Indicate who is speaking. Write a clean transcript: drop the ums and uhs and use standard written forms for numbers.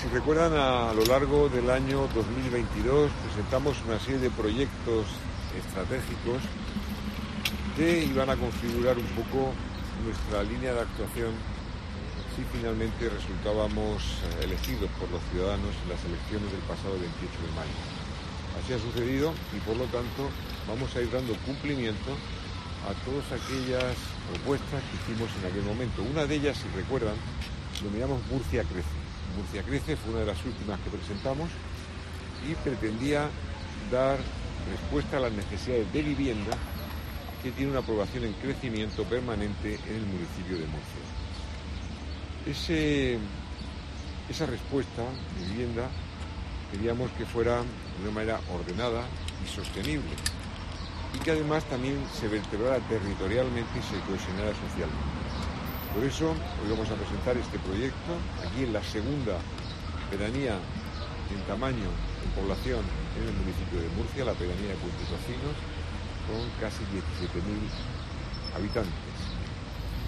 Speaker 1: Si recuerdan, a lo largo del año 2022 presentamos una serie de proyectos estratégicos que iban a configurar un poco nuestra línea de actuación si finalmente resultábamos elegidos por los ciudadanos en las elecciones del pasado 28 de mayo. Así ha sucedido y por lo tanto vamos a ir dando cumplimiento a todas aquellas propuestas que hicimos en aquel momento. Una de ellas, si recuerdan, lo llamamos Murcia Crece. Murcia Crece fue una de las últimas que presentamos y pretendía dar respuesta a las necesidades de vivienda que tiene una población en crecimiento permanente en el municipio de Murcia. Esa respuesta de vivienda queríamos que fuera de una manera ordenada y sostenible y que además también se vertebrara territorialmente y se cohesionara socialmente. Por eso hoy vamos a presentar este proyecto aquí en la segunda pedanía en tamaño, en población en el municipio de Murcia, la pedanía de Puentes Rocinos, con casi 17.000 habitantes.